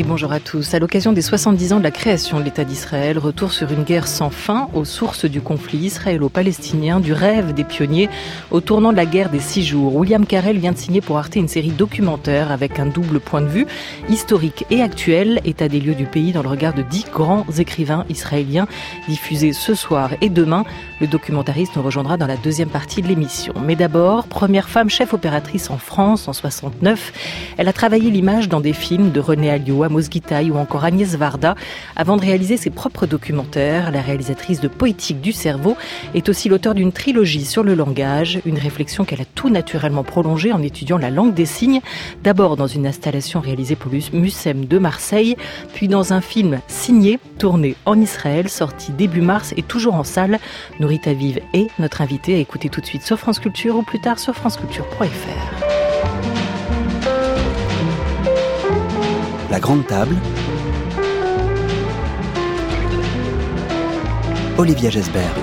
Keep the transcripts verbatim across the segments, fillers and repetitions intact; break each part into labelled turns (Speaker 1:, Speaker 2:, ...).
Speaker 1: Et bonjour à tous. À l'occasion des soixante-dix ans de la création de l'État d'Israël, retour sur une guerre sans fin, aux sources du conflit israélo-palestinien, du rêve des pionniers au tournant de la guerre des six jours. William Carell vient de signer pour Arte une série documentaire avec un double point de vue, historique et actuel, état des lieux du pays dans le regard de dix grands écrivains israéliens, diffusé ce soir et demain. Le documentariste nous rejoindra dans la deuxième partie de l'émission. Mais d'abord, première femme chef opératrice en France en soixante-neuf. Elle a travaillé l'image dans des films de René Alliot, Amos Gitaï ou encore Agnès Varda. Avant de réaliser ses propres documentaires, la réalisatrice de Poétique du cerveau est aussi l'auteure d'une trilogie sur le langage, une réflexion qu'elle a tout naturellement prolongée en étudiant la langue des signes, d'abord dans une installation réalisée pour le MUSEM de Marseille, puis dans un film signé, tourné en Israël, sorti début mars et toujours en salle. Nourit Aviv est notre invitée à écouter tout de suite sur France Culture ou plus tard sur franceculture point f r.
Speaker 2: La grande table. Olivia Gesbert.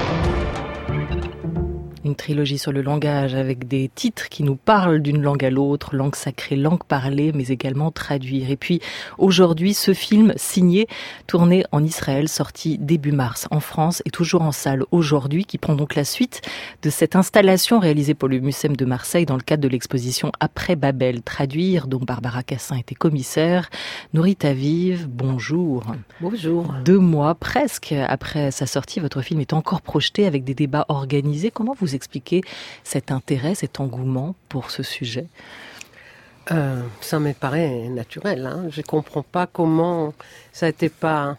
Speaker 1: Une trilogie sur le langage avec des titres qui nous parlent d'une langue à l'autre, langue sacrée, langue parlée, mais également traduire. Et puis aujourd'hui, ce film signé, tourné en Israël, sorti début mars en France et toujours en salle aujourd'hui, qui prend donc la suite de cette installation réalisée pour le MUSEM de Marseille dans le cadre de l'exposition Après Babel, traduire, dont Barbara Cassin était commissaire. Nourit Aviv, bonjour.
Speaker 3: Bonjour.
Speaker 1: Deux mois presque après sa sortie, votre film est encore projeté avec des débats organisés. Comment vous expliquer cet intérêt, cet engouement pour ce sujet?
Speaker 3: euh, Ça me paraît naturel. Hein. Je ne comprends pas comment ça n'a été pas,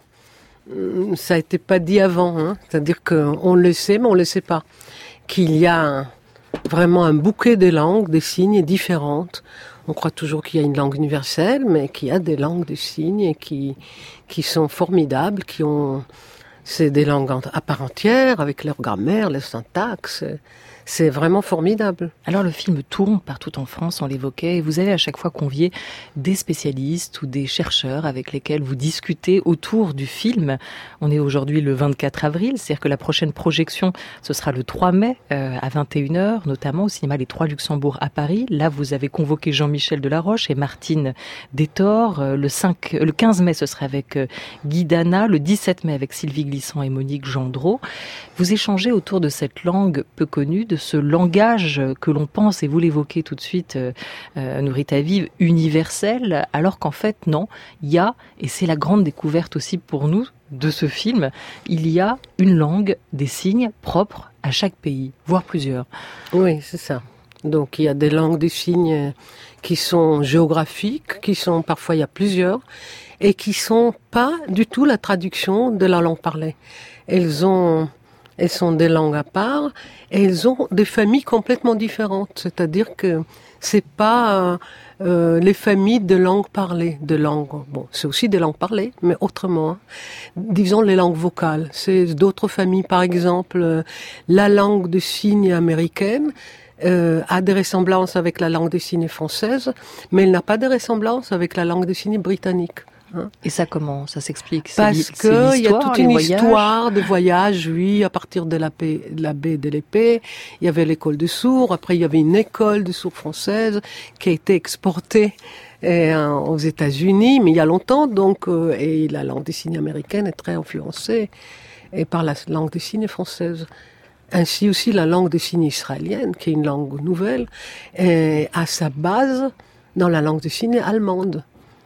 Speaker 3: ça a été pas dit avant. Hein. C'est-à-dire qu'on le sait, mais on ne le sait pas. Qu'il y a un, vraiment un bouquet de langues, des signes différentes. On croit toujours qu'il y a une langue universelle, mais qu'il y a des langues de signes qui, qui sont formidables, qui ont... C'est des langues à part entière, avec leur grammaire, leur syntaxe. C'est vraiment formidable.
Speaker 1: Alors le film tourne partout en France, on l'évoquait, et vous avez à chaque fois convié des spécialistes ou des chercheurs avec lesquels vous discutez autour du film. On est aujourd'hui le vingt-quatre avril, c'est-à-dire que la prochaine projection, ce sera le trois mai euh, à vingt et une heures, notamment au cinéma Les Trois Luxembourg à Paris. Là, vous avez convoqué Jean-Michel Delaroche et Martine Détor. Le, cinq, le quinze mai, ce sera avec euh, Guy Dana. Le dix-sept mai, avec Sylvie Glissant et Monique Gendreau. Vous échangez autour de cette langue peu connue, de ce langage que l'on pense, et vous l'évoquez tout de suite, euh, euh, Nourit Aviv, universel, alors qu'en fait, non, il y a, et c'est la grande découverte aussi pour nous de ce film, il y a une langue des signes propre à chaque pays, voire plusieurs.
Speaker 3: Oui, c'est ça. Donc il y a des langues des signes qui sont géographiques, qui sont, parfois il y a plusieurs, et qui sont pas du tout la traduction de la langue parlée. Elles ont... Elles sont des langues à part, et elles ont des familles complètement différentes. C'est-à-dire que c'est pas euh, les familles de langues parlées, de langues. Bon, c'est aussi des langues parlées, mais autrement. Hein. Disons les langues vocales. C'est d'autres familles, par exemple, euh, la langue de signes américaine. Euh, a des ressemblances avec la langue des signes française, mais elle n'a pas de ressemblances avec la langue des signes britannique. Hein.
Speaker 1: Et ça comment? Ça s'explique? C'est
Speaker 3: Parce
Speaker 1: li-
Speaker 3: que il y a toute une
Speaker 1: voyages.
Speaker 3: histoire de voyage, oui, à partir de la, paix, de la baie de l'Épée. Il y avait l'école de sourds, après il y avait une école de sourds française qui a été exportée euh, aux États-Unis, mais il y a longtemps, donc, euh, et la langue des signes américaine est très influencée et par la langue des signes française. Ainsi aussi la langue des signes israélienne, qui est une langue nouvelle, est à sa base dans la langue des signes allemande.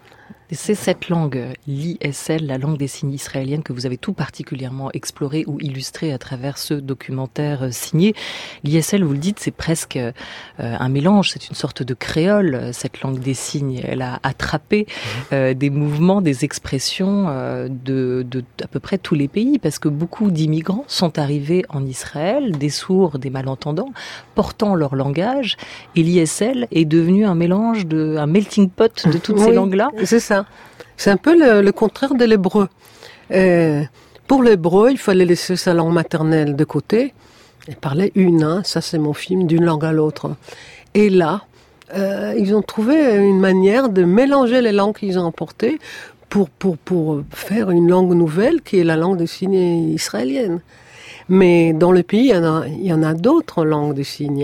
Speaker 1: Et c'est cette langue, l'I S L, la langue des signes israélienne, que vous avez tout particulièrement explorée ou illustrée à travers ce documentaire signé. L'I S L, vous le dites, c'est presque euh, un mélange, c'est une sorte de créole, cette langue des signes. Elle a attrapé euh, des mouvements, des expressions euh, de, de à peu près tous les pays, parce que beaucoup d'immigrants sont arrivés en Israël, des sourds, des malentendants, portant leur langage, et l'I S L est devenu un mélange, de, un melting pot de toutes
Speaker 3: oui,
Speaker 1: ces langues-là.
Speaker 3: C'est ça. C'est un peu le, le contraire de l'hébreu. Euh, pour l'hébreu, il fallait laisser sa langue maternelle de côté et parler une. Hein, ça, c'est mon film, d'une langue à l'autre. Et là, euh, ils ont trouvé une manière de mélanger les langues qu'ils ont emportées pour, pour, pour faire une langue nouvelle qui est la langue des signes israélienne. Mais dans le pays, il y en a, il y en a d'autres langues des signes. Hein.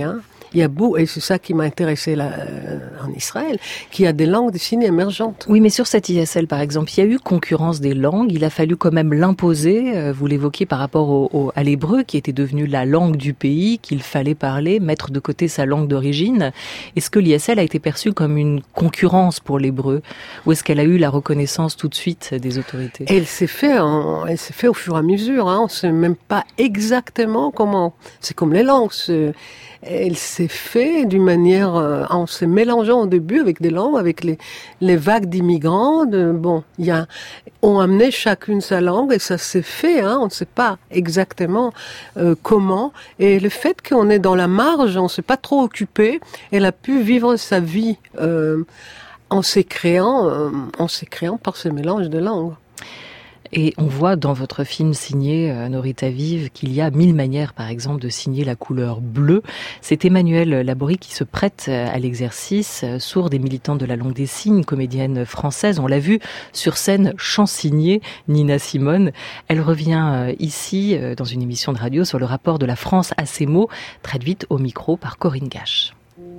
Speaker 3: Il y a beau, et c'est ça qui m'a intéressé là, euh, en Israël, qu'il y a des langues de signes émergentes.
Speaker 1: Oui, mais sur cette I S L, par exemple, il y a eu concurrence des langues. Il a fallu quand même l'imposer. Euh, vous l'évoquiez par rapport au, au, à l'hébreu, qui était devenu la langue du pays, qu'il fallait parler, mettre de côté sa langue d'origine. Est-ce que l'I S L a été perçue comme une concurrence pour l'hébreu, ou est-ce qu'elle a eu la reconnaissance tout de suite des autorités?
Speaker 3: Et elle s'est fait, en, elle s'est fait au fur et à mesure. Hein. On ne sait même pas exactement comment. C'est comme les langues. C'est, elle s'est fait d'une manière, euh, en se mélangeant au début avec des langues, avec les, les vagues d'immigrants. De, bon, il y a, ont amené chacune sa langue et ça s'est fait. Hein. On ne sait pas exactement euh, comment. Et le fait qu'on est dans la marge, on ne s'est pas trop occupé. Elle a pu vivre sa vie euh, en s'écréant, euh, en s'écréant par ce mélange de langues.
Speaker 1: Et on voit dans votre film signé euh, Norit Aviv qu'il y a mille manières, par exemple, de signer la couleur bleue. C'est Emmanuelle Laborie qui se prête à l'exercice, euh, sourde et militante de la langue des signes, comédienne française. On l'a vu sur scène chansigner Nina Simone. Elle revient euh, ici, euh, dans une émission de radio, sur le rapport de la France à ces mots, traduite au micro par Corinne Gache.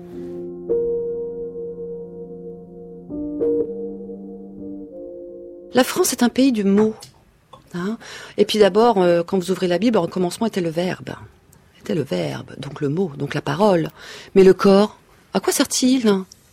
Speaker 4: La France est un pays du mot. Hein. Et puis d'abord, euh, quand vous ouvrez la Bible, au commencement était le verbe. Était le verbe, donc le mot, donc la parole. Mais le corps, à quoi sert-il?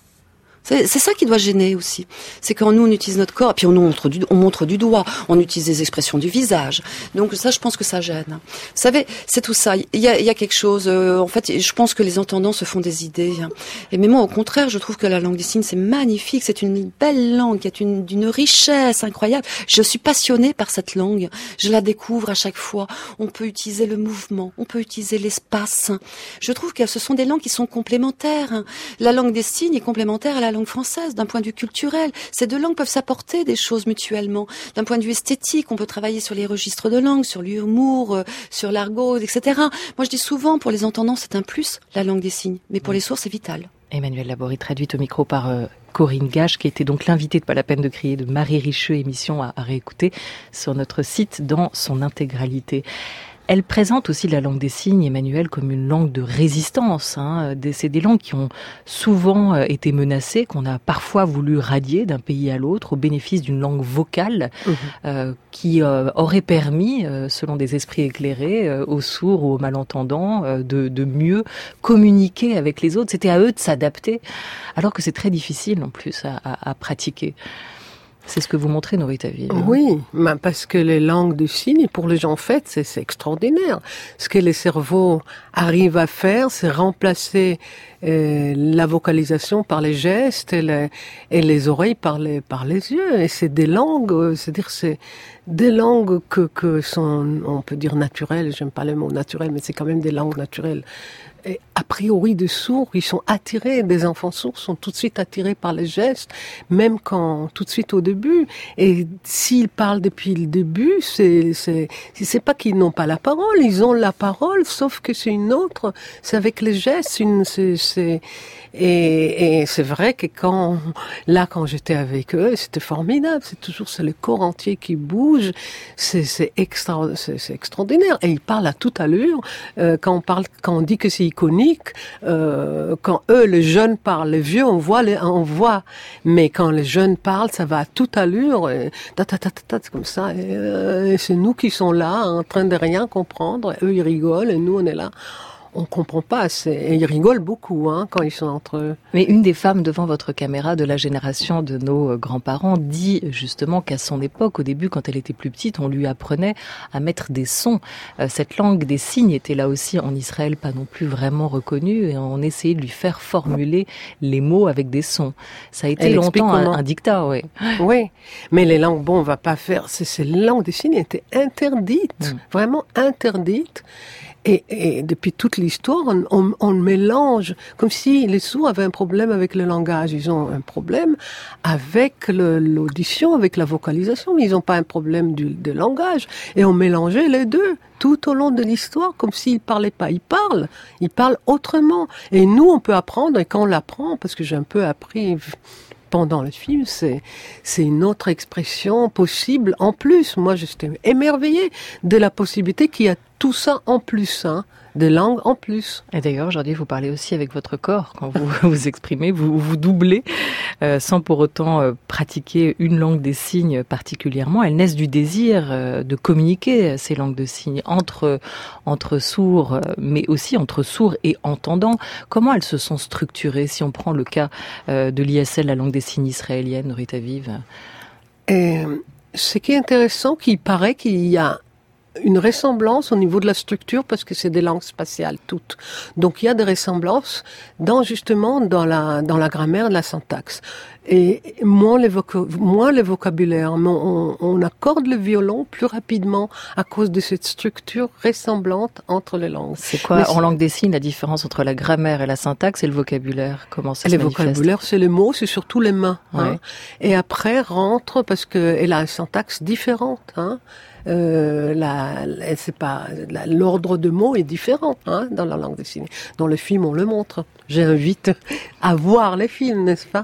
Speaker 4: C'est, c'est ça qui doit gêner aussi. C'est quand nous, on utilise notre corps, puis on montre du, on montre du doigt, on utilise les expressions du visage. Donc ça, je pense que ça gêne. Vous savez, c'est tout ça. Il y a, il y a quelque chose... Euh, en fait, je pense que les entendants se font des idées. Et mais moi, au contraire, je trouve que la langue des signes, c'est magnifique. C'est une belle langue qui est une, d'une richesse incroyable. Je suis passionnée par cette langue. Je la découvre à chaque fois. On peut utiliser le mouvement, on peut utiliser l'espace. Je trouve que ce sont des langues qui sont complémentaires. La langue des signes est complémentaire à la langue française, d'un point de vue culturel. Ces deux langues peuvent s'apporter des choses mutuellement. D'un point de vue esthétique, on peut travailler sur les registres de langue, sur l'humour, euh, sur l'argot, et cetera. Moi, je dis souvent, pour les entendants, c'est un plus, la langue des signes. Mais pour les sourds, c'est vital.
Speaker 1: Emmanuelle Laborie, traduite au micro par euh, Corinne Gache, qui était donc l'invitée de Pas la peine de crier de Marie Richeux, émission à, à réécouter sur notre site dans son intégralité. Elle présente aussi la langue des signes, Emmanuelle, comme une langue de résistance. Hein. C'est des langues qui ont souvent été menacées, qu'on a parfois voulu radier d'un pays à l'autre au bénéfice d'une langue vocale mmh. euh, qui euh, aurait permis, euh, selon des esprits éclairés, euh, aux sourds ou aux malentendants, euh, de, de mieux communiquer avec les autres. C'était à eux de s'adapter, alors que c'est très difficile en plus à, à, à pratiquer. C'est ce que vous montrez, Norit Aviv.
Speaker 3: Oui, parce que les langues de signes, pour les gens faites, c'est, c'est extraordinaire. Ce que les cerveaux arrivent à faire, c'est remplacer euh, la vocalisation par les gestes et les, et les oreilles par les, par les yeux. Et c'est des langues, c'est-à-dire c'est des langues que, que sont, on peut dire naturelles, j'aime pas le mot naturel, mais c'est quand même des langues naturelles. Et a priori, des sourds, ils sont attirés, des enfants sourds sont tout de suite attirés par les gestes, même quand, tout de suite au début. Et s'ils parlent depuis le début, c'est, c'est, c'est pas qu'ils n'ont pas la parole, ils ont la parole, sauf que c'est une autre, c'est avec les gestes, une, c'est, c'est, et, et c'est vrai que quand, là, quand j'étais avec eux, c'était formidable, c'est toujours, c'est le corps entier qui bouge, c'est, c'est extra, c'est, c'est extraordinaire. Et ils parlent à toute allure, euh, quand on parle, quand on dit que c'est iconique, euh, quand eux, les jeunes parlent, les vieux, on voit, les, on voit. Mais quand les jeunes parlent, ça va à toute allure, et, ta, ta, ta, ta, ta, c'est comme ça. Et, euh, et c'est nous qui sommes là, en train de rien comprendre. Et eux, ils rigolent, et nous, on est là. On comprend pas, c'est... et ils rigolent beaucoup hein, quand ils sont entre eux.
Speaker 1: Mais une des femmes devant votre caméra de la génération de nos grands-parents dit justement qu'à son époque, au début, quand elle était plus petite, on lui apprenait à mettre des sons. Euh, cette langue des signes était là aussi en Israël pas non plus vraiment reconnue et on essayait de lui faire formuler les mots avec des sons. Ça a été elle longtemps un, un dictat, oui.
Speaker 3: Oui, mais les langues, bon, on va pas faire... C'est, ces langues des signes étaient interdites, mmh. vraiment interdites. Et, et depuis toute l'histoire, on, on, on mélange, comme si les sourds avaient un problème avec le langage. Ils ont un problème avec le, l'audition, avec la vocalisation, mais ils n'ont pas un problème du, de langage. Et on mélangeait les deux tout au long de l'histoire, comme s'ils ne parlaient pas. Ils parlent, ils parlent autrement. Et nous, on peut apprendre, et quand on l'apprend, parce que j'ai un peu appris... pendant le film, c'est, c'est une autre expression possible. En plus, moi, j'étais émerveillée de la possibilité qu'il y a tout ça en plus, hein, des langues en plus.
Speaker 1: Et d'ailleurs, aujourd'hui, vous parlez aussi avec votre corps quand vous vous exprimez, vous vous doublez euh, sans pour autant euh, pratiquer une langue des signes particulièrement. Elles naissent du désir euh, de communiquer ces langues de signes entre entre sourds, euh, mais aussi entre sourds et entendants. Comment elles se sont structurées? Si on prend le cas euh, de l'I S L, la langue des signes israélienne, Nurit Aviv.
Speaker 3: Et ce qui est intéressant, qu'il paraît qu'il y a une ressemblance au niveau de la structure parce que c'est des langues spatiales toutes. Donc il y a des ressemblances dans justement dans la dans la grammaire et la syntaxe. Et moins les, voca- moins les vocabulaires, mais on, on accorde le violon plus rapidement à cause de cette structure ressemblante entre les langues.
Speaker 1: C'est quoi, mais en c'est... langue des signes, la différence entre la grammaire et la syntaxe et le vocabulaire? Comment ça se
Speaker 3: manifeste?
Speaker 1: Les
Speaker 3: vocabulaires, c'est les mots, c'est surtout les mains. Ouais. Hein. Et après rentre, parce que elle a une syntaxe différente. Hein. Euh, la, la, c'est pas, la, l'ordre de mots est différent hein, dans la langue des signes. Dans le film, on le montre. J'invite à voir les films, n'est-ce pas?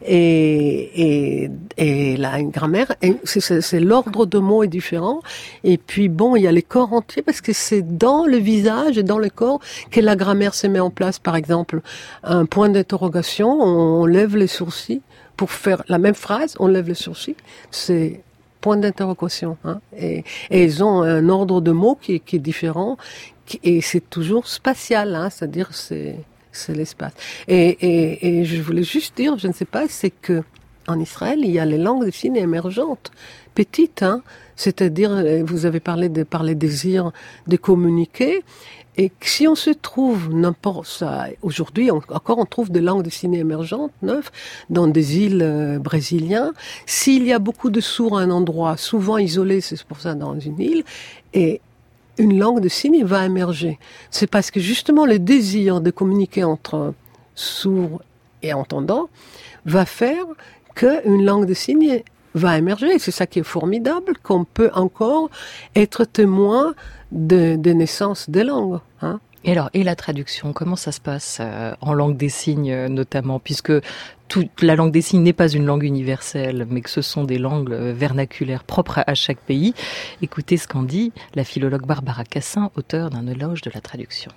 Speaker 3: Et, et, et la grammaire, c'est, c'est, c'est l'ordre de mots est différent. Et puis bon, il y a les corps entiers parce que c'est dans le visage et dans le corps que la grammaire se met en place. Par exemple, un point d'interrogation, on lève les sourcils pour faire la même phrase, on lève les sourcils. C'est point d'interrogation, hein. Et, et ils ont un ordre de mots qui, qui est différent, qui, et c'est toujours spatial, hein, c'est-à-dire c'est, c'est l'espace. Et, et, et je voulais juste dire, je ne sais pas, c'est que en Israël, il y a les langues des signes émergentes, petites, hein, c'est-à-dire, vous avez parlé de par les désirs de communiquer. Et si on se trouve n'importe ça, aujourd'hui on, encore on trouve des langues de signes émergentes, neuves, dans des îles euh, brésiliennes. S'il y a beaucoup de sourds à un endroit, souvent isolé, c'est pour ça dans une île, et une langue de signes va émerger. C'est parce que justement le désir de communiquer entre sourds et entendants va faire qu'une langue de signes va émerger. C'est ça qui est formidable, qu'on peut encore être témoin de, de naissance des langues. Hein.
Speaker 1: Et alors, et la traduction, comment ça se passe euh, en langue des signes notamment, puisque toute la langue des signes n'est pas une langue universelle, mais que ce sont des langues vernaculaires propres à, à chaque pays. Écoutez ce qu'en dit la philologue Barbara Cassin, auteure d'un éloge de la traduction.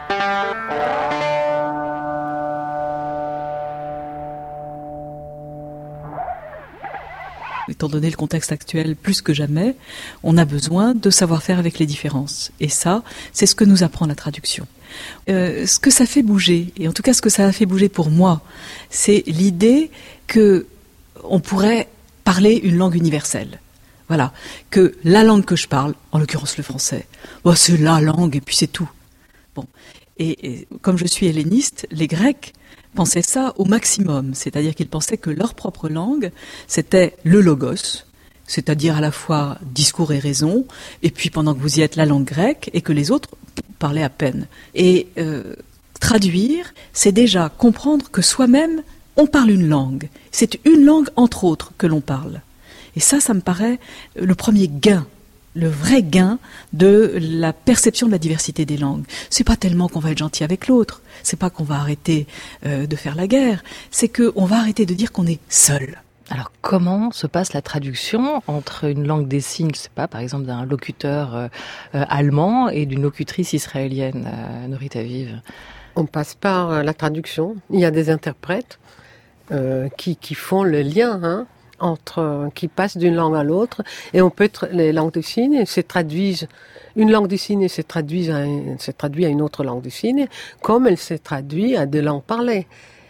Speaker 5: Étant donné le contexte actuel, plus que jamais, on a besoin de savoir faire avec les différences. Et ça, c'est ce que nous apprend la traduction. Euh, ce que ça fait bouger, et en tout cas ce que ça a fait bouger pour moi, c'est l'idée que on pourrait parler une langue universelle. Voilà, que la langue que je parle, en l'occurrence le français, bon, c'est la langue et puis c'est tout. Bon, et, et comme je suis helléniste, les Grecs pensaient ça au maximum, c'est-à-dire qu'ils pensaient que leur propre langue, c'était le logos, c'est-à-dire à la fois discours et raison, et puis pendant que vous y êtes, la langue grecque, et que les autres parlaient à peine. Et euh, traduire, c'est déjà comprendre que soi-même, on parle une langue. C'est une langue, entre autres, que l'on parle. Et ça, ça me paraît le premier gain, le vrai gain de la perception de la diversité des langues. C'est pas tellement qu'on va être gentil avec l'autre, c'est pas qu'on va arrêter euh, de faire la guerre, c'est qu'on va arrêter de dire qu'on est seul.
Speaker 1: Alors comment se passe la traduction entre une langue des signes, je sais pas, par exemple d'un locuteur euh, euh, allemand et d'une locutrice israélienne, euh, Nurit Aviv?
Speaker 3: On passe par euh, la traduction. Il y a des interprètes euh, qui, qui font le lien, hein, entre qui passent d'une langue à l'autre, et on peut être les langues des signes se traduisent, une langue des signes se traduit à se traduit à une autre langue des signes, comme elle se traduit à des langues parlées.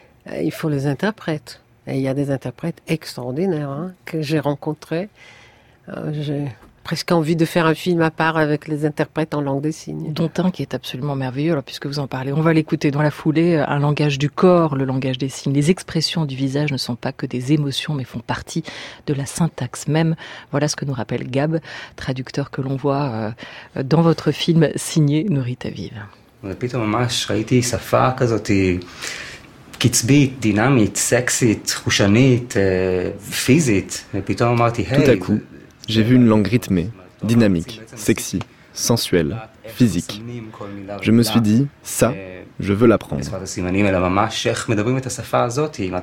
Speaker 3: Il faut les interprètes. Et il y a des interprètes extraordinaires hein, que j'ai rencontrés. Euh, j'ai presque envie de faire un film à part avec les interprètes en langue des signes.
Speaker 1: Dont un qui est absolument merveilleux, alors puisque vous en parlez, on va l'écouter dans la foulée, un langage du corps, le langage des signes. Les expressions du visage ne sont pas que des émotions, mais font partie de la syntaxe même. Voilà ce que nous rappelle Gab, traducteur que l'on voit euh, dans votre film signé Nurit Aviv.
Speaker 6: פתאום ממש ראיתי שפה כזאת קצבית, דינמית, סקסית, חושנית, פיזית, ופתאום אמרתי, היי...
Speaker 7: Tout à coup, j'ai vu une langue rythmée, dynamique, sexy, sensuelle, physique. Je me suis dit, ça, je veux l'apprendre. Je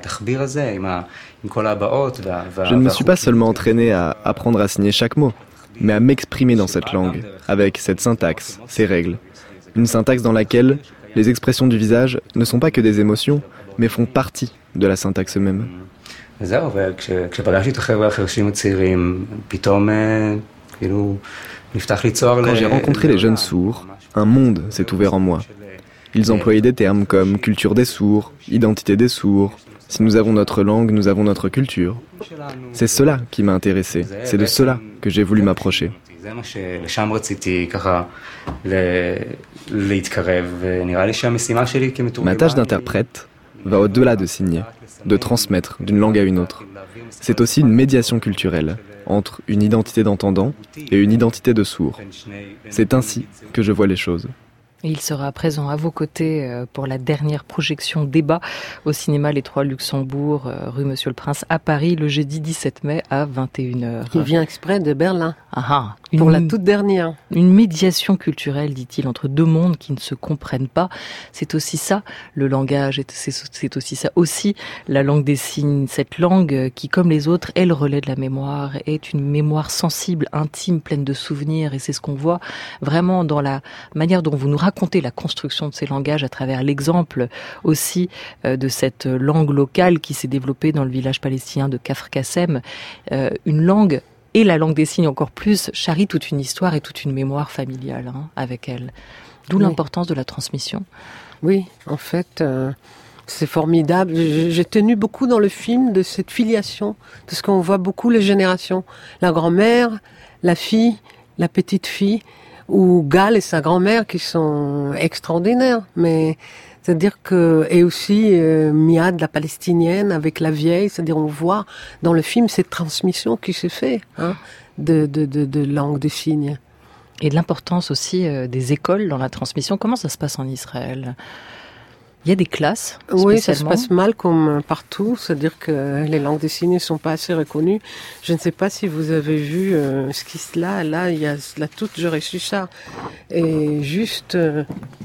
Speaker 7: ne me suis pas seulement entraîné à apprendre à signer chaque mot. mais à m'exprimer dans cette langue, avec cette syntaxe, ces règles. Une syntaxe dans laquelle les expressions du visage ne sont pas que des émotions, mais font partie de la syntaxe même.
Speaker 6: זהו, וכשפגשתי את החבר'ה החרשים הצעירים, פתאום כאילו נפתח לי צוהר.
Speaker 7: Quand j'ai rencontré les jeunes sourds, un monde s'est ouvert en moi. Ils employaient des termes comme culture des sourds, identité des sourds. Si nous avons notre langue, nous avons notre culture. C'est cela qui m'a intéressé, c'est de cela que j'ai voulu m'approcher.
Speaker 6: לשם רציתי ככה להתקרב, ונראה לי שהמשימה שלי כמתורגמן.
Speaker 7: Ma tâche d'interprète va au-delà de signer, de transmettre d'une langue à une autre. C'est aussi une médiation culturelle entre une identité d'entendant et une identité de sourd. C'est ainsi que je vois les choses.
Speaker 1: Il sera présent à vos côtés pour la dernière projection débat au cinéma Les Trois Luxembourg, rue Monsieur le Prince à Paris, le jeudi dix-sept mai à vingt et une heures.
Speaker 3: Il vient exprès de Berlin.
Speaker 1: Ah ah, une,
Speaker 3: pour la toute dernière.
Speaker 1: Une médiation culturelle, dit-il, entre deux mondes qui ne se comprennent pas. C'est aussi ça, le langage, c'est, c'est aussi ça, aussi la langue des signes. Cette langue qui, comme les autres, est le relais de la mémoire, est une mémoire sensible, intime, pleine de souvenirs. Et c'est ce qu'on voit vraiment dans la manière dont vous nous racontez la construction de ces langages à travers l'exemple aussi de cette langue locale qui s'est développée dans le village palestinien de Kafr Qassem. Euh, une langue, et la langue des signes encore plus, charrie toute une histoire et toute une mémoire familiale hein, avec elle. D'où oui. l'importance de la transmission.
Speaker 3: Oui, en fait, euh, c'est formidable. J'ai tenu beaucoup dans le film de cette filiation, parce qu'on voit beaucoup les générations. La grand-mère, la fille, la petite fille, ou Gal et sa grand-mère qui sont extraordinaires. Mais c'est-à-dire que et aussi euh, Miad, la palestinienne, avec la vieille. C'est-à-dire on voit dans le film cette transmission qui se fait hein, de, de, de, de langue des signes.
Speaker 1: Et de l'importance aussi euh, des écoles dans la transmission. Comment ça se passe en Israël ? Il y a des classes spécialement.
Speaker 3: Oui, ça se passe mal comme partout. C'est-à-dire que les langues des signes ne sont pas assez reconnues. Je ne sais pas si vous avez vu euh, ce qui se là. Là, il y a là toute, j'aurais su ça. Et juste euh,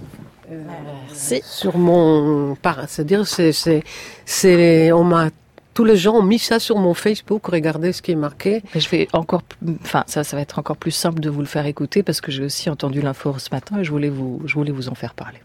Speaker 1: c'est...
Speaker 3: sur mon, c'est-à-dire c'est, c'est, c'est, on m'a tous les gens ont mis ça sur mon Facebook, regardez ce qui est marqué.
Speaker 1: Mais je vais encore, enfin, ça, ça va être encore plus simple de vous le faire écouter parce que j'ai aussi entendu l'info ce matin et je voulais vous, je voulais vous en faire parler.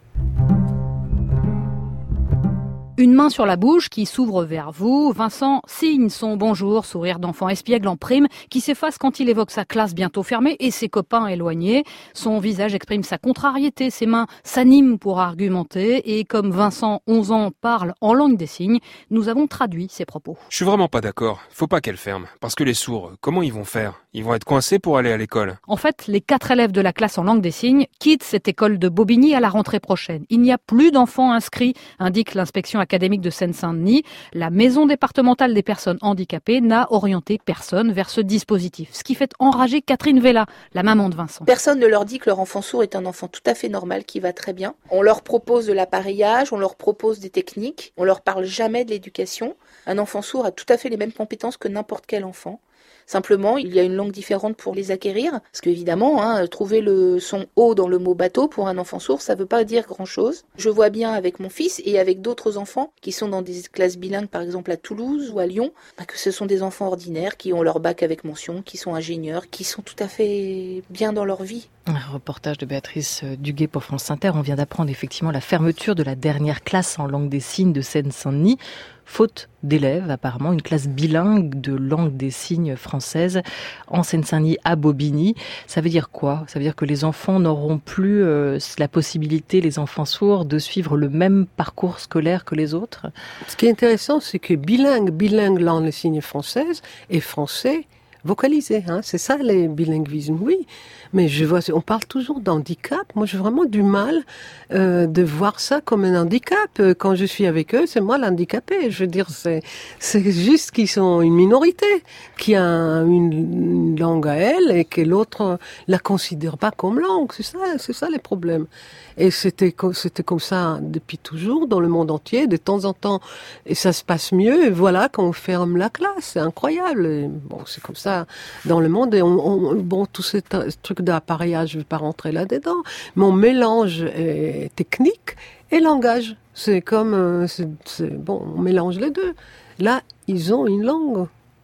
Speaker 8: Une main sur la bouche qui s'ouvre vers vous. Vincent signe son bonjour, sourire d'enfant espiègle en prime, qui s'efface quand il évoque sa classe bientôt fermée et ses copains éloignés. Son visage exprime sa contrariété, ses mains s'animent pour argumenter. Et comme Vincent, onze ans, parle en langue des signes, nous avons traduit ses propos.
Speaker 9: Je suis vraiment pas d'accord. Faut pas qu'elle ferme. Parce que les sourds, comment ils vont faire ? Ils vont être coincés pour aller à l'école.
Speaker 8: En fait, les quatre élèves de la classe en langue des signes quittent cette école de Bobigny à la rentrée prochaine. Il n'y a plus d'enfants inscrits, indique l'inspection académique de Seine-Saint-Denis. La maison départementale des personnes handicapées n'a orienté personne vers ce dispositif. Ce qui fait enrager Catherine Vella, la maman de Vincent.
Speaker 10: Personne ne leur dit que leur enfant sourd est un enfant tout à fait normal, qui va très bien. On leur propose de l'appareillage, on leur propose des techniques, on leur parle jamais de l'éducation. Un enfant sourd a tout à fait les mêmes compétences que n'importe quel enfant. Simplement, il y a une langue différente pour les acquérir, parce qu'évidemment, hein, trouver le son O dans le mot bateau pour un enfant sourd, ça veut pas dire grand-chose. Je vois bien avec mon fils et avec d'autres enfants qui sont dans des classes bilingues, par exemple à Toulouse ou à Lyon, bah, que ce sont des enfants ordinaires qui ont leur bac avec mention, qui sont ingénieurs, qui sont tout à fait bien dans leur vie.
Speaker 1: Un reportage de Béatrice Duguay pour France Inter. On vient d'apprendre effectivement la fermeture de la dernière classe en langue des signes de Seine-Saint-Denis. Faute d'élèves, apparemment, une classe bilingue de langue des signes française en Seine-Saint-Denis à Bobigny. Ça veut dire quoi ? Ça veut dire que les enfants n'auront plus euh, la possibilité, les enfants sourds, de suivre le même parcours scolaire que les autres ?
Speaker 3: Ce qui est intéressant, c'est que bilingue, bilingue langue des signes française et français vocalisé, hein, c'est ça les bilinguismes, oui. Mais je vois, on parle toujours d'handicap. Moi, j'ai vraiment du mal euh, de voir ça comme un handicap. Quand je suis avec eux, c'est moi l'handicapé. Je veux dire, c'est c'est juste qu'ils sont une minorité qui a une, une langue à elle et que l'autre la considère pas comme langue. C'est ça, c'est ça les problèmes. Et c'était c'était comme ça depuis toujours dans le monde entier. De temps en temps, et ça se passe mieux. Et voilà qu'on ferme la classe. C'est incroyable. Et bon, c'est comme ça dans le monde. Et on, on bon, tout ce truc d'appareillage, je ne vais pas rentrer là-dedans, mais on mélange euh, technique et langage. C'est comme, euh, c'est, c'est, bon, on mélange les deux. Là, ils ont une langue,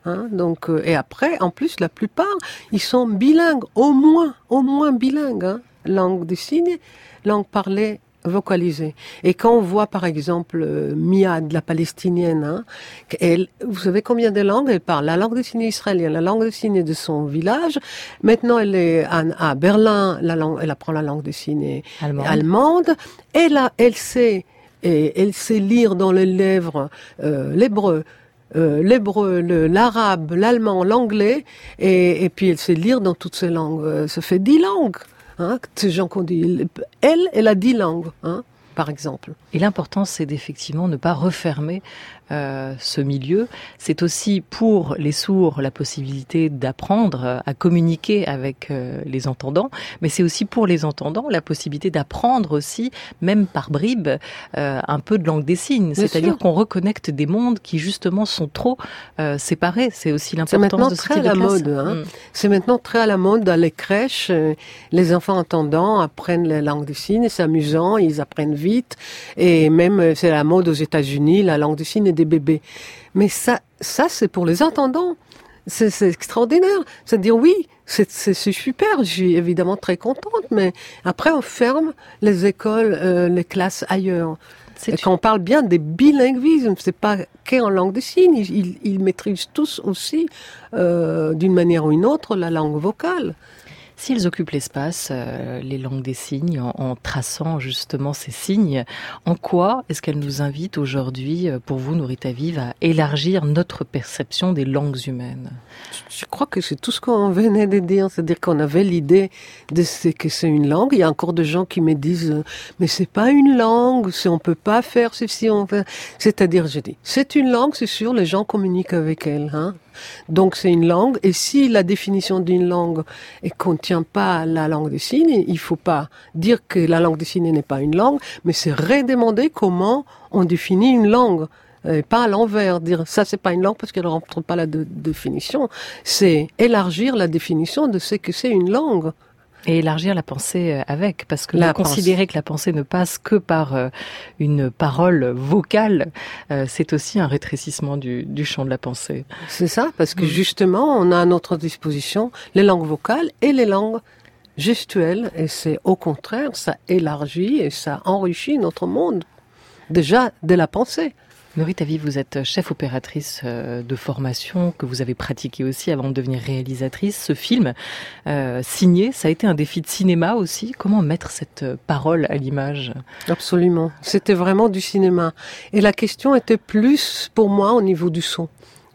Speaker 3: Hein, donc, euh, et après, en plus, la plupart, ils sont bilingues, au moins, au moins bilingues. Hein, langue des signes, langue parlée, vocalisée. Et quand on voit, par exemple, euh, Miad, la palestinienne, hein, elle, vous savez combien de langues elle parle? La langue des signes israélienne, la langue des signes de son village. Maintenant, elle est à, à Berlin, la langue, elle apprend la langue des signes allemande. allemande. Et là, elle sait, et elle sait lire dans les lèvres euh, l'hébreu, Euh, l'hébreu, le, l'arabe, l'allemand, l'anglais, et, et puis elle sait lire dans toutes ces langues. Euh, ça fait dix langues. Hein, ces gens qu'on dit. Elle, elle a dix langues, hein, par exemple.
Speaker 1: Et l'important, c'est d'effectivement ne pas refermer euh, ce milieu. C'est aussi pour les sourds la possibilité d'apprendre à communiquer avec euh, les entendants, mais c'est aussi pour les entendants la possibilité d'apprendre aussi, même par bribes, euh, un peu de langue des signes. Bien C'est-à-dire sûr. Qu'on reconnecte des mondes qui justement sont trop euh, séparés. C'est aussi l'importance de ce type de classe.
Speaker 3: C'est maintenant très à la mode. Hein. Mm. C'est maintenant très à la mode dans les crèches. Euh, les enfants entendants apprennent la langue des signes. C'est amusant. Ils apprennent vite. Et même, c'est la mode aux États-Unis, la langue des signes des bébés. Mais ça, ça c'est pour les entendants. C'est, c'est extraordinaire. C'est-à-dire, oui, c'est, c'est, c'est super. Je suis évidemment très contente. Mais après, on ferme les écoles, euh, les classes ailleurs. C'est et quand on parle bien des bilinguismes, c'est pas qu'en langue des signes. Ils, ils, ils maîtrisent tous aussi, euh, d'une manière ou une autre, la langue vocale.
Speaker 1: Si elles occupent l'espace, euh, les langues des signes, en, en traçant justement ces signes, en quoi est-ce qu'elles nous invitent aujourd'hui, pour vous, Nourit Aviv, à élargir notre perception des langues humaines?
Speaker 3: Je crois que c'est tout ce qu'on venait de dire, c'est-à-dire qu'on avait l'idée de ce que c'est une langue. Il y a encore des gens qui me disent « mais c'est pas une langue, c'est, on peut pas faire ceci, on peut... » C'est-à-dire, je dis, c'est une langue, c'est sûr, les gens communiquent avec elle, hein. Donc c'est une langue, et si la définition d'une langue ne contient pas la langue des signes, il ne faut pas dire que la langue des signes n'est pas une langue, mais c'est redemander comment on définit une langue. Et pas à l'envers, dire ça c'est pas une langue parce qu'elle ne rentre pas la de- définition. C'est élargir la définition de ce que c'est une langue.
Speaker 1: Et élargir la pensée avec, parce que
Speaker 3: la
Speaker 1: considérer
Speaker 3: pensée.
Speaker 1: que la pensée ne passe que par euh, une parole vocale, euh, c'est aussi un rétrécissement du, du champ de la pensée.
Speaker 3: C'est ça, parce que mmh. justement, on a à notre disposition les langues vocales et les langues gestuelles, et c'est au contraire, ça élargit et ça enrichit notre monde, déjà de la pensée.
Speaker 1: Nourit Aviv, vous êtes chef opératrice de formation, que vous avez pratiqué aussi avant de devenir réalisatrice. Ce film, euh, signé, ça a été un défi de cinéma aussi. Comment mettre cette parole à l'image?
Speaker 3: Absolument. C'était vraiment du cinéma. Et la question était plus, pour moi, au niveau du son.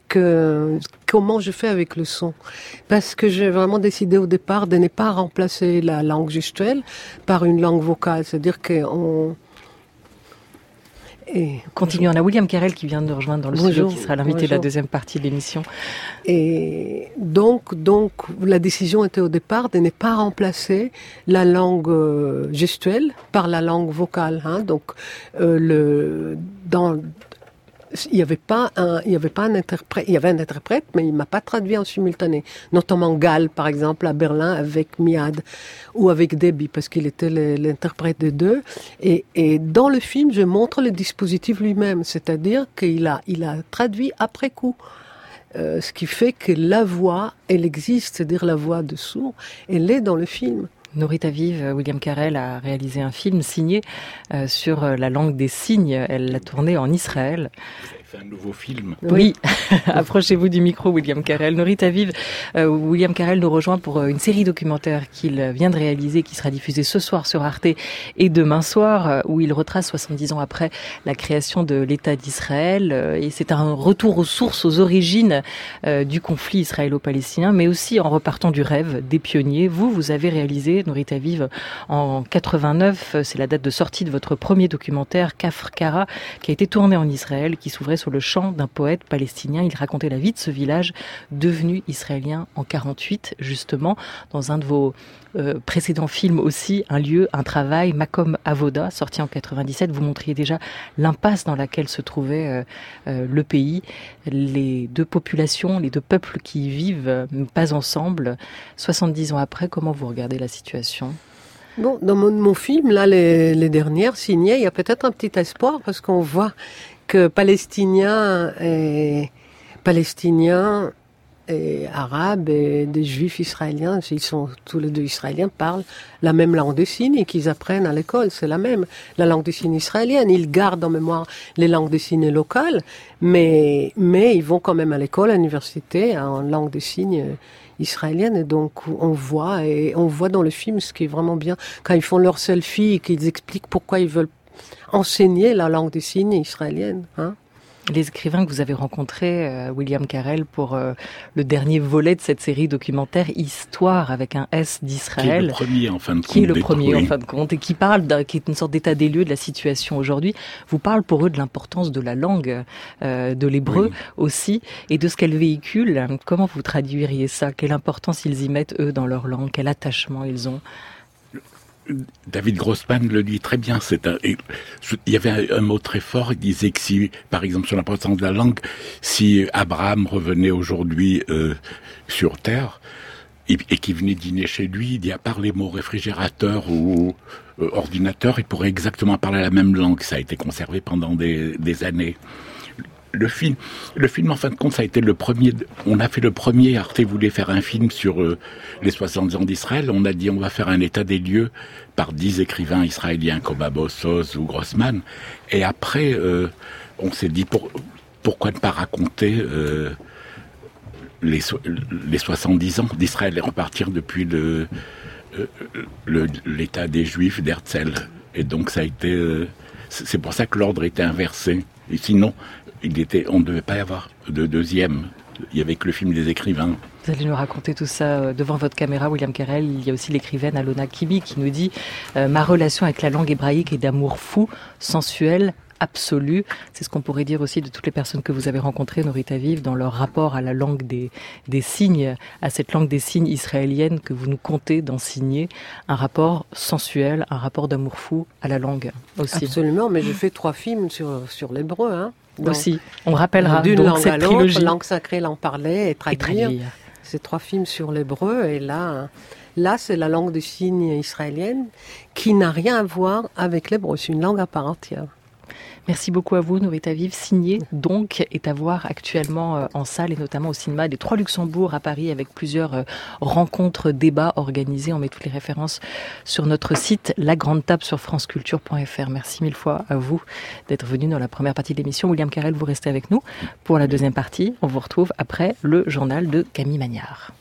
Speaker 3: Que comment je fais avec le son. Parce que j'ai vraiment décidé au départ de ne pas remplacer la langue gestuelle par une langue vocale. C'est-à-dire qu'on...
Speaker 1: Et continuons. On a William Carrel qui vient de nous rejoindre dans le Bonjour. studio, qui sera l'invité Bonjour. de la deuxième partie de l'émission.
Speaker 3: Et donc, donc, la décision était au départ de ne pas remplacer la langue euh, gestuelle par la langue vocale. Hein. Donc, euh, le, dans, il n'y avait pas un, il y avait pas un interprète, il y avait un interprète, mais il m'a pas traduit en simultané. Notamment Gall, par exemple, à Berlin, avec Miad, ou avec Debbie, parce qu'il était le, l'interprète des deux. Et, et dans le film, je montre le dispositif lui-même, c'est-à-dire qu'il a, il a traduit après coup. Euh, ce qui fait que la voix, elle existe, c'est-à-dire la voix de sourd, elle est dans le film.
Speaker 1: Nourit Aviv, William Carel a réalisé un film signé euh, sur la langue des signes. Elle l'a tourné en Israël.
Speaker 11: Vous avez fait un nouveau film.
Speaker 1: Oui, approchez-vous du micro, William Carel. Nourit Aviv, euh, William Carel nous rejoint pour une série documentaire qu'il vient de réaliser, qui sera diffusée ce soir sur Arte et demain soir, où il retrace soixante-dix ans après la création de l'État d'Israël. Et c'est un retour aux sources, aux origines euh, du conflit israélo-palestinien, mais aussi en repartant du rêve des pionniers. Vous, vous avez réalisé, Nourit Aviv, en quatre-vingt-neuf, c'est la date de sortie de votre premier documentaire, Kafr Kara, qui a été tourné en Israël, qui s'ouvrait sur le chant d'un poète palestinien. Il racontait la vie de ce village devenu israélien en quarante-huit, justement, dans un de vos euh, précédents films aussi, Un lieu, un travail, Makom Avoda, sorti en quatre-vingt-dix-sept. Vous montriez déjà l'impasse dans laquelle se trouvait euh, euh, le pays, les deux populations, les deux peuples qui y vivent, euh, pas ensemble. soixante-dix ans après, comment vous regardez la situation ?
Speaker 3: Bon, dans mon, mon film, là, les, les dernières signées, il y a peut-être un petit espoir parce qu'on voit que Palestiniens et Palestiniens et arabes et des juifs israéliens, ils sont tous les deux israéliens, parlent la même langue des signes et qu'ils apprennent à l'école, c'est la même, la langue des signes israélienne. Ils gardent en mémoire les langues des signes locales, mais, mais ils vont quand même à l'école, à l'université, en langue des signes israélienne. Et donc, on voit, et on voit dans le film ce qui est vraiment bien, quand ils font leur selfie et qu'ils expliquent pourquoi ils veulent enseigner la langue des signes israélienne, hein.
Speaker 1: Les écrivains que vous avez rencontrés, euh, William Carrel, pour euh, le dernier volet de cette série documentaire Histoire avec un S d'Israël.
Speaker 11: Qui est le premier en fin de compte.
Speaker 1: Qui est le premier en fin de compte et qui parle, d'un, qui est une sorte d'état des lieux de la situation aujourd'hui, vous parle pour eux de l'importance de la langue, euh, de l'hébreu oui. aussi, et de ce qu'elle véhicule. Comment vous traduiriez ça? Quelle importance ils y mettent, eux, dans leur langue? Quel attachement ils ont?
Speaker 11: David Grossman le dit très bien. C'est un, il y avait un, un mot très fort. Il disait que si, par exemple, sur l'importance de la langue, si Abraham revenait aujourd'hui euh, sur Terre et, et qu'il venait dîner chez lui, il dit à part les mots réfrigérateur ou euh, ordinateur, il pourrait exactement parler la même langue. Ça a été conservé pendant des, des années. Le film, le film, en fin de compte, ça a été le premier. On a fait le premier. Arte voulait faire un film sur euh, les soixante ans d'Israël. On a dit on va faire un état des lieux par dix écrivains israéliens comme Abossos ou Grossman. Et après, euh, on s'est dit pour, pourquoi ne pas raconter euh, les, so- les soixante-dix ans d'Israël et repartir depuis le, euh, le l'état des Juifs d'Herzl. Et donc ça a été. Euh, c'est pour ça que l'ordre était inversé. Et sinon. Il était, on ne devait pas y avoir de deuxième. Il y avait que le film des écrivains.
Speaker 1: Vous allez nous raconter tout ça devant votre caméra, William Carrel. Il y a aussi l'écrivaine Alona Kibi qui nous dit euh, « Ma relation avec la langue hébraïque est d'amour fou, sensuel, absolu ». C'est ce qu'on pourrait dire aussi de toutes les personnes que vous avez rencontrées, Nourrit Aviv, dans leur rapport à la langue des, des signes, à cette langue des signes israélienne que vous nous comptez d'enseigner. Un rapport sensuel, un rapport d'amour fou à la langue aussi.
Speaker 3: Absolument, mais j'ai fait trois films sur, sur l'hébreu, hein.
Speaker 1: Donc, aussi, on rappellera
Speaker 3: d'une
Speaker 1: donc
Speaker 3: langue
Speaker 1: cette
Speaker 3: à l'autre,
Speaker 1: trilogie.
Speaker 3: Langue sacrée, langue parlée et traduire.
Speaker 1: Et traduire.
Speaker 3: C'est trois films sur l'hébreu et là, là c'est la langue des signes israélienne qui n'a rien à voir avec l'hébreu, c'est une langue à part entière.
Speaker 1: Merci beaucoup à vous, Nourrit Aviv. Signé, donc, est à voir actuellement euh, en salle et notamment au cinéma des Trois Luxembourg à Paris avec plusieurs euh, rencontres, débats organisés. On met toutes les références sur notre site La Grande Table sur franceculture point f r. Merci mille fois à vous d'être venu dans la première partie de l'émission. William Carrel, vous restez avec nous pour la deuxième partie. On vous retrouve après le journal de Camille Magnard.